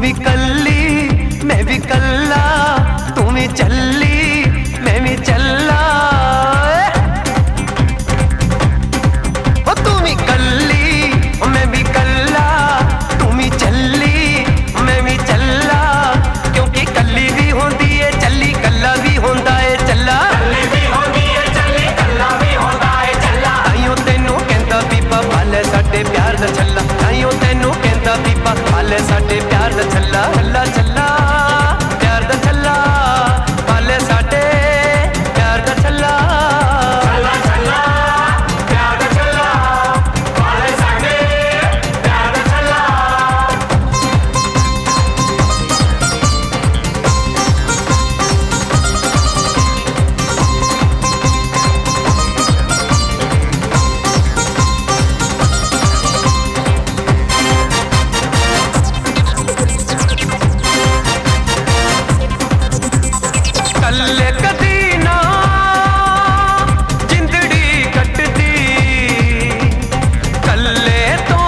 भी कल्ली मैं भी कल्ला, तू भी चली मैं भी चल्ला। तू भी कल्ली मैं भी कल्ला, तू भी चली मैं भी चल्ला। क्योंकि कल्ली भी होंदी है चली, कल्ला भी होंदा है चल्ला। ताइयों तेनू कहंदा पीपा पाले साडे प्यार दा छल्ला, ताइयों तेनू कहंदा पीपा पाले साडे प्यार दा छल्ला। छल्ला छल्ला प्यार दा छल्ला, पाले साडे प्यार दा छल्ला। छल्ला छल्ला प्यार दा छल्ला, पाले साडे प्यार दा छल्ला। कल्ले कदी ना जिंदड़ी कटदी, कल्ले तो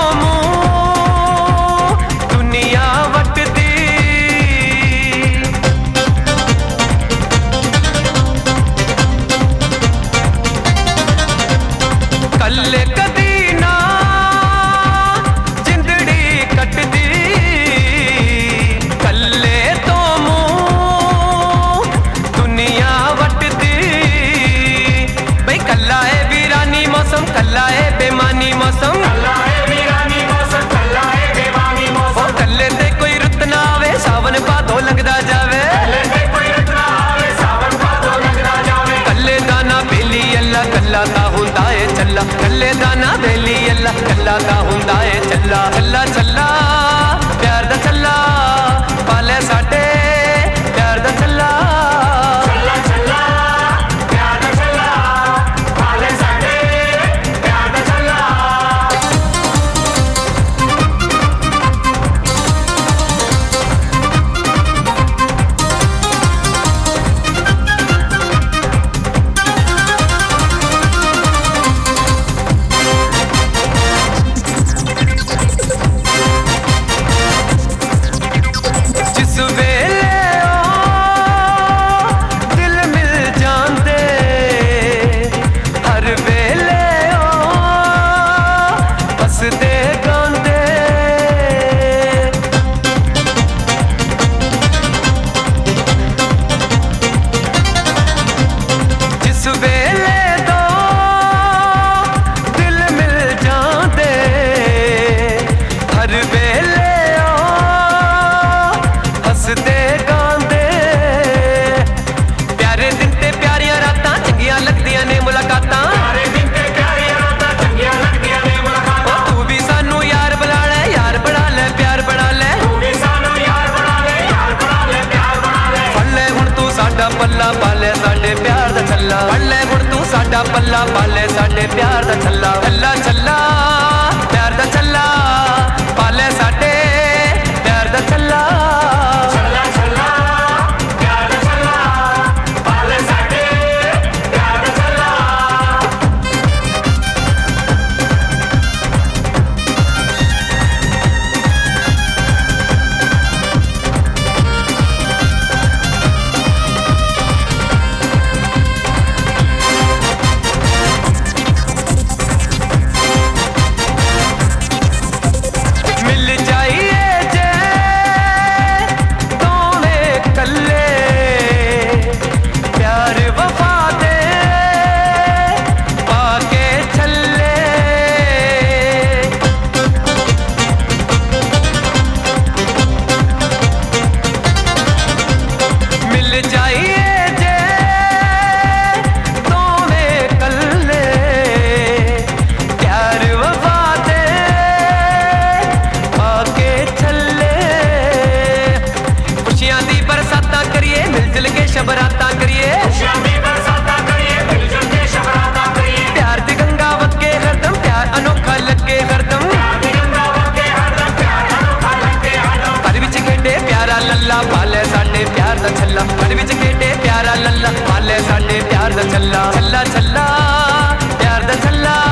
मूं दुनिया वटदी। कल्ले कदी ना जिंदड़ी कटदी, कल्ले तो दुनिया वटदी। भाई कल्ला है वीरानी मौसम, कल्ला है बेमानी मौसम, कल्ला है वीरानी मौसम, कल्ला है बेमानी मौसम। कल्ले ते कोई रुत ना आवे सावन भादो लगदा जावे, कल्ले ते कोई रुत ना आवे सावन भादो लगदा जावे। कल्ले दाना बेली अल्लाह कल्ला दा हुंदा है चल्ला, कल्ले दाना बेली अल्लाह कल्ला दा हुंदा है चल्ला। चल्ला चल्ला प्यार दा चल्ला, पाले साडे प्यार दा चल्ला। पल्ला पाले साडे प्यार दा छल्ला, पल्ले हुण तू साडा पल्ला पाले साडे प्यार दा छल्ला। छल्ला छल्ला प्यार दा छल्ला, पाले साडे प्यार दा छल्ला। छल्ला छल्ला प्यार दा छल्ला, पाले साडे प्यार दा छल्ला। शबराता करिए प्यार दी गंगा वगे हरदम, प्यार अनोखा लगे हरदम। घर विच खेडे प्यारा लल्ला पाले साडे प्यार दा छल्ला, घर विच खेडे प्यारा लल्ला पाले साडे प्यार दा छल्ला। छल्ला छल्ला प्यार दा छल्ला।